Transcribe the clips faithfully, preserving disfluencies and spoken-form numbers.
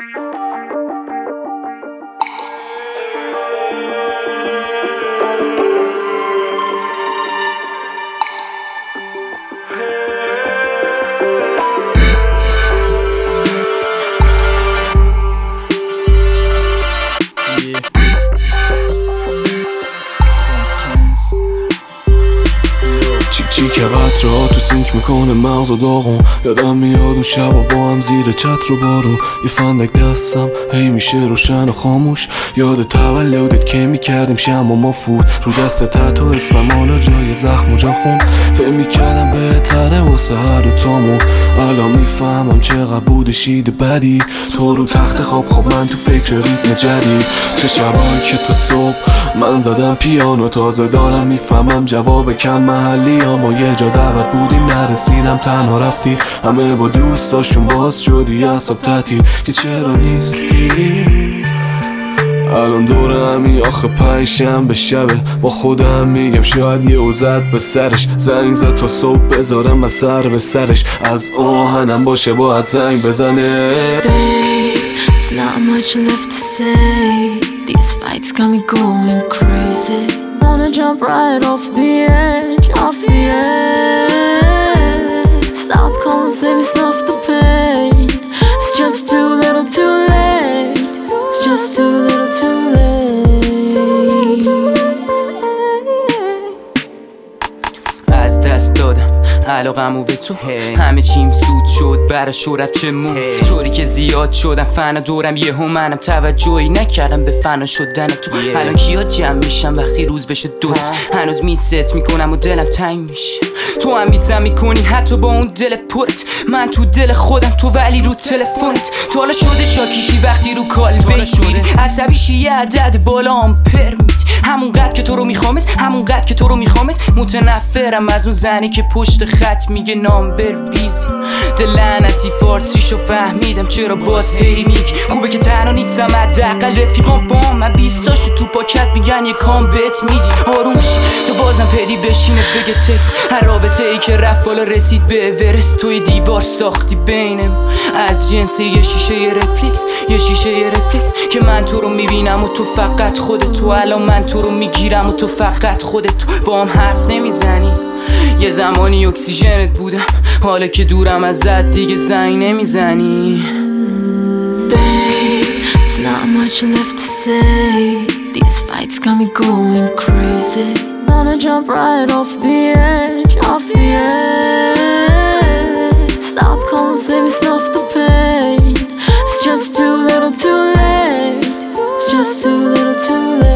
چی که قطرها تو سینک میکنه مغز و داغون. یادم میاد اون شبا با هم زیر چتر و بارون، یه فندک دستم هی میشه روشن و خاموش. یاد تولدت که میکردیم شم و ما فود رو دست تحت و اسمم حالا جای زخم و جا خون. فکر میکردم بهتره واسه هر دو تامون، الان میفهمم چقدر بوده شید بدی. تو رو تخت خواب خواب من تو فکر ریتم جدید. چه شبایی که تو صبح من زدم پیانو، تازه دارم میفهمم جواب کم محلی ها. ما یه جا دعوت بودیم نرسیدم تنها رفتی، همه با دوستاشون باز شدی عصب تعطیل که چرا نیستی. الان دور همی آخه پنج شنبه شبه، با خودم میگم شاید یه اوزد به سرش. زنگ زد تا صبح بذارم از سر به سرش، از آهنم باشه باید زنگ بزنه. There's not much left to say. These fights got me going crazy. Wanna jump right off the edge, off the edge. Stop calling, save me, stop the pain. It's just too little too late. It's just too little too late. از دست دادم علاقمو به تو، همه چیم سود شد برای شهرت چه موف. طوری که زیاد شدم فنا دورم یه هم، منم توجهی نکردم به فنا شدن تو. الان کیا جمع میشم وقتی روز بشه دوت، هنوز میست میکنم و دلم تنگ میشه. تو هم میزم میکنی حتی با اون دل پرت، من تو دل خودم تو ولی رو تلفنت. تو حالا شده شاکیشی وقتی رو کال بیت میری، عصبیشی یه عدد بالا آمپر میدی. همون قد که تو رو میخوامت، همون قد که تو رو میخوامت. متنفرم از اون زنی که پشت خط میگه نامبر بیزی. دل لعنتی فارسیشو فهمیدم چرا باز هی میگی خوبه که تنها نیستم، حداقل رفیقام با من بیستاشو تو پاکت میگن یه کام بهت میدی. آروم شی تو بازم پدی بشینه بگه تکس. هر رابطه ای که رفت بالا رسید به اورست، توی دیوار ساختی بینم از جنس یه شیشه یه رفلکس، یه شیشه یه رفلکس که من تو رو میبینم و تو فقط خودت تو. الان من تو رو میگیرم و تو فقط خودت تو. با هم حرف نمیزنی، یه زمانی اکسیژنت بودم، حالا که دورم ازت دیگه زنگ نمیزنی. Babe, there's not much left to say. These fights got me going crazy. Wanna jump right off the edge, off the edge. Stop calling, save me, stop the pain. It's just too little too late. It's just too little too late.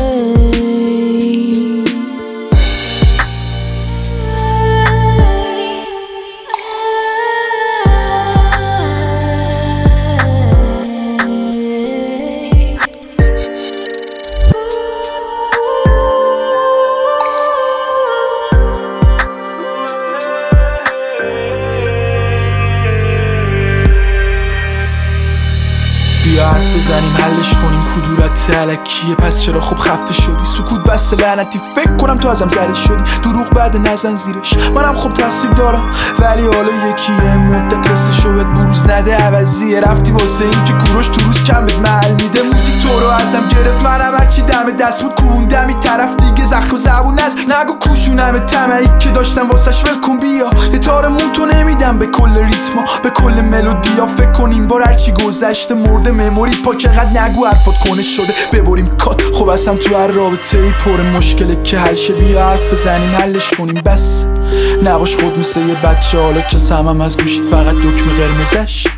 بیا حرف بزنیم حلش کنیم، کدورت علکیه پس چرا خب خفه شدی؟ سکوت بس لعنتی فکر کنم تو ازم زده شدی. دروغ بعد نزن زیرش، منم خب تقصیر دارم ولی حالا یکیه. مدت قصه بهت بروز نده عوضیه، رفتی واسه این که کوروش تو روز کم بهت محل میده. موزیک تو رو ازم گرفت، منم هرچی دم دست بود کوندم این طرف دیگه. زخم و زبون از نگو کوشونم طمعی که داشتم واسش ول کن. بیا یه تارمون تو نمیدم به کل ریتما، به کل ملودیا. فکر کنیم بار هرچی گذشته مرده مموری پا. چقدر نگو حرفات کنه شده ببریم کات. خب اصلا تو هر رابطه ای پر مشکله که حل شه. بیا حرف بزنیم حلش کنیم بس. نباش خود مثل یه بچه حالا که سمم از گوشید فقط دکمه قرمزش.